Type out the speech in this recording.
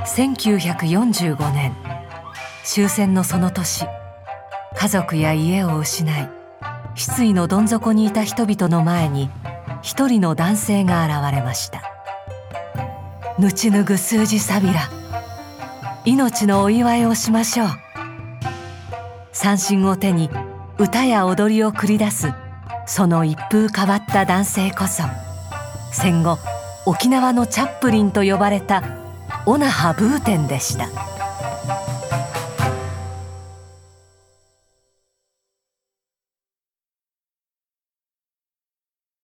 1945年、終戦のその年、家族や家を失い失意のどん底にいた人々の前に一人の男性が現れました。ぬちぬぐ数字さびら、命のお祝いをしましょう。三振を手に歌や踊りを繰り出すその一風変わった男性こそ、戦後沖縄のチャップリンと呼ばれたオナハ・ブーテンでした。